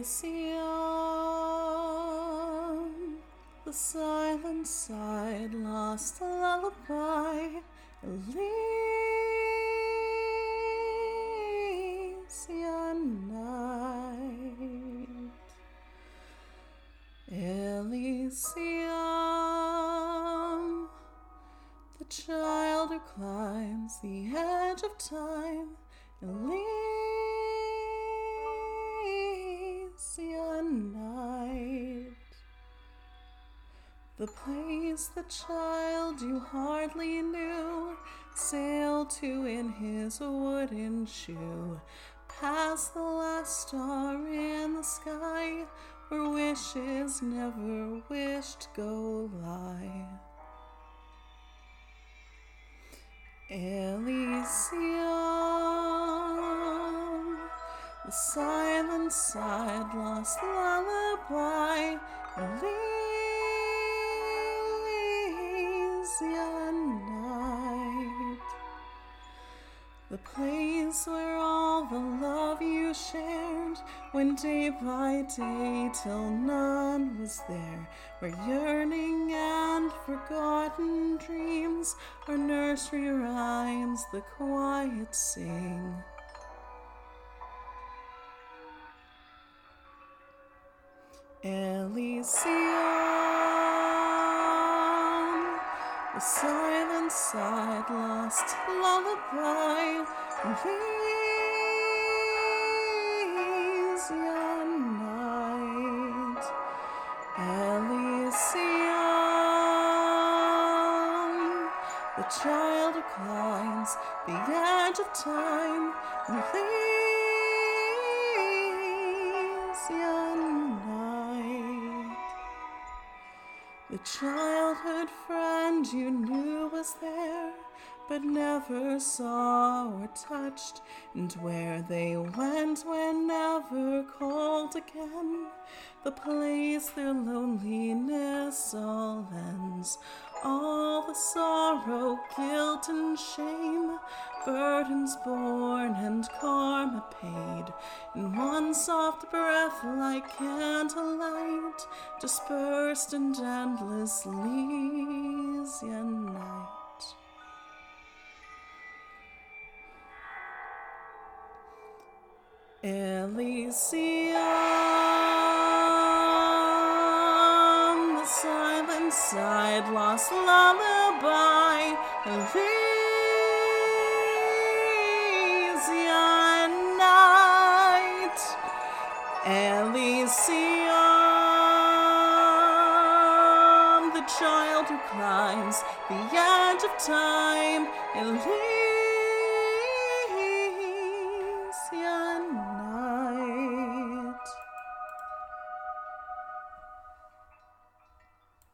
Elysium, the silent side, lost lullaby. Elysian night. Elysium, the child who climbs the edge of time. Elysian night. The place the child you hardly knew sailed to in his wooden shoe, past the last star in the sky, where wishes never wished go lie. Elysium, the silent side, lost lullaby. Elysian night. The place where all the love you shared went day by day till none was there, where yearning and forgotten dreams are nursery rhymes the quiet sing. Elysium, the silent side, lost lullaby. Elysian night. Elysium, the child who climbs the edge of time. Elysian night. The childhood friend you knew was there, but never saw or touched, and where they went when never called again, the place their loneliness all ends, all the sorrow, guilt and shame, burdens borne and karma paid, in one soft breath like candlelight, dispersed in endless Elysian night. Elysium, the silent side, lost lullaby. Elysian night. Elysium, the child who climbs the edge of time. Elysian